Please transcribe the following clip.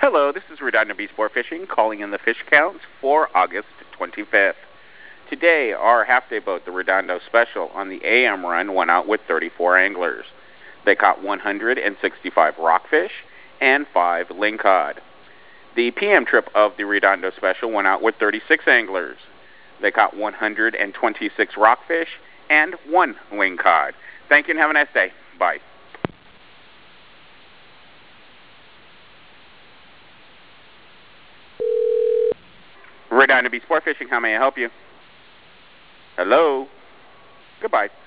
Hello, this is Redondo Beach Sport Fishing calling in the fish counts for August 25th. Today, our half-day boat, the Redondo Special, on the AM run went out with 34 anglers. They caught 165 rockfish and 5 lingcod. The PM trip of the Redondo Special went out with 36 anglers. They caught 126 rockfish and 1 lingcod. Thank you and have a nice day. Bye. Redondo Beach Sport Fishing, how may I help you? Hello? Goodbye.